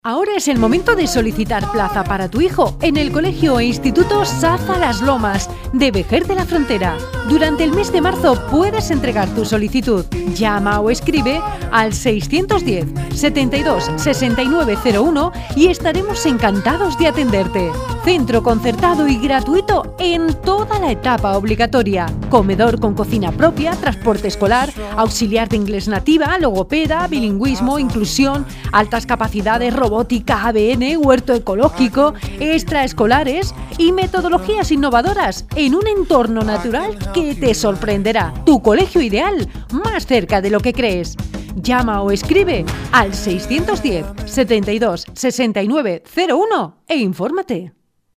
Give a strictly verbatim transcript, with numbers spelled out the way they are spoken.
Ahora es el momento de solicitar plaza para tu hijo en el Colegio e Instituto Saza Las Lomas de Vejer de la Frontera. Durante el mes de marzo puedes entregar tu solicitud. Llama o escribe al seiscientos diez, setenta y dos, sesenta y nueve cero uno y estaremos encantados de atenderte. Centro concertado y gratuito en toda la etapa obligatoria. Comedor con cocina propia, transporte escolar, auxiliar de inglés nativa, logopeda, bilingüismo, inclusión, altas capacidades, robótica, A B N, huerto ecológico, extraescolares y metodologías innovadoras en un entorno natural que te sorprenderá. Tu colegio ideal, más cerca de lo que crees. Llama o escribe al seiscientos diez, setenta y dos, sesenta y nueve cero uno e infórmate.